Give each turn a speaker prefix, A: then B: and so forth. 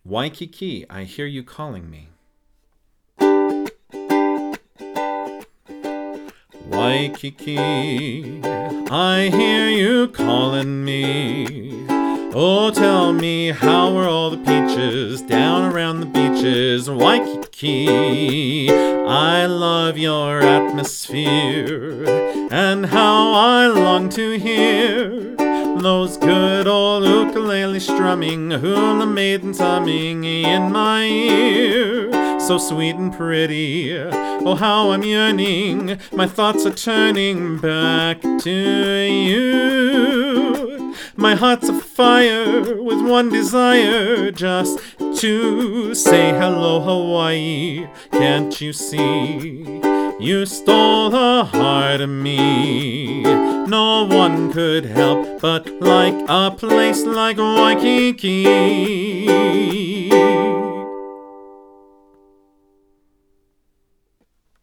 A: Waikiki, I hear you calling me. Waikiki, I hear you calling me. Oh, tell me, how are all the peaches down around the beaches? Waikiki, I love your atmosphere, and how I long to hear those good old ukulele strumming, hula maidens humming in my ear. So sweet and pretty, oh how I'm yearning, my thoughts are turning back to you. My heart's afire with one desire, just to say hello Hawaii. Can't you see, you stole the heart of me. No one could help but like a place like Waikiki.